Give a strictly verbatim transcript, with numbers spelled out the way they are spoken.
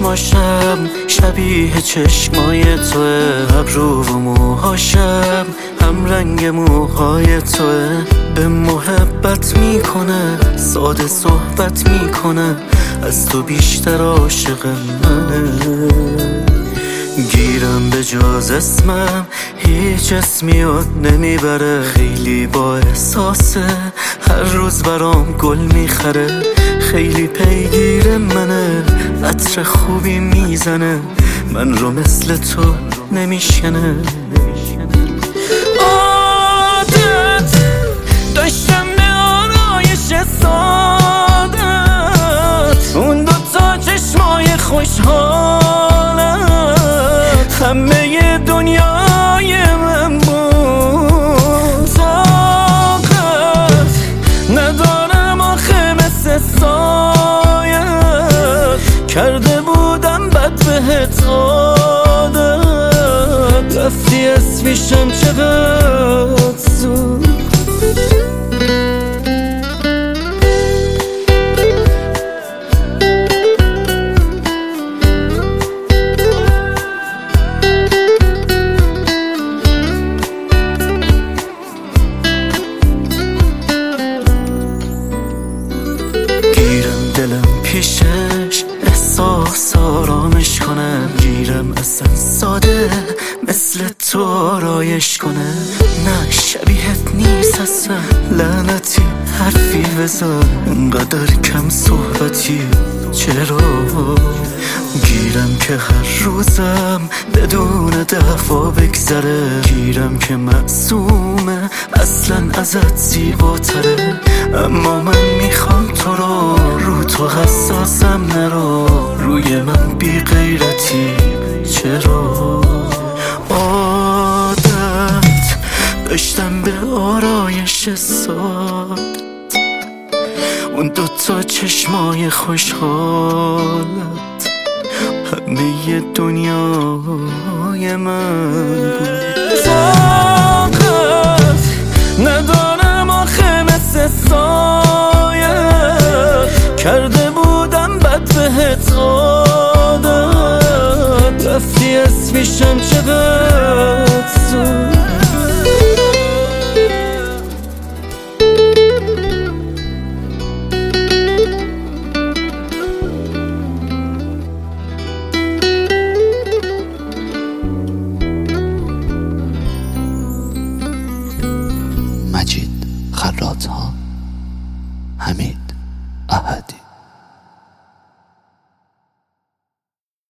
چشماشم شبیه چشمای توه، ابرو و موهاشم هم رنگ موهای توه. به محبت میکنه، ساده صحبت میکنه، از تو بیشتر عاشق منه. گیرم به جز اسمم هیچ اسمی یاد نمیبره، خیلی با احساسه، هر روز برام گل میخره. خیلی پیگیر منه، عطر خوبی میزنه، من رو مثل تو نمیشکنه. عادت داشتم به آرایش سادت، اون دوتا چشمای خوشحالت همه دنیای من بود. طاقت ندارم آخه مثل سایت، کرده بودم بد بهت عادت، رفتی اسمیشم چقدر زود. گیرم دلم پیشش احساس آرامش کنم، گیرم اصلا ساده مثل تو آرایش کنه. نه شبیهت نیست اصلا، لعنتی حرفی بزن، انقدر کم صحبتی چرا؟ گیرم که هر روزم بدون دفعه بگذره، گیرم که معصومه اصلا ازت زیباتره. اما من میخوام تو رو، رو تو حساسم نرو، روی من بی غیرتی چرا؟ عادت داشتم به آرایش ساد، اون دوتا چشمای خوشحالت همه دنیای من بود. طاقت ندارم آخه مثل سایت، کرده بودم بد بهت عادت، رفتی اسمیشم چقدر زود. مجید خراط‌ها، حمید.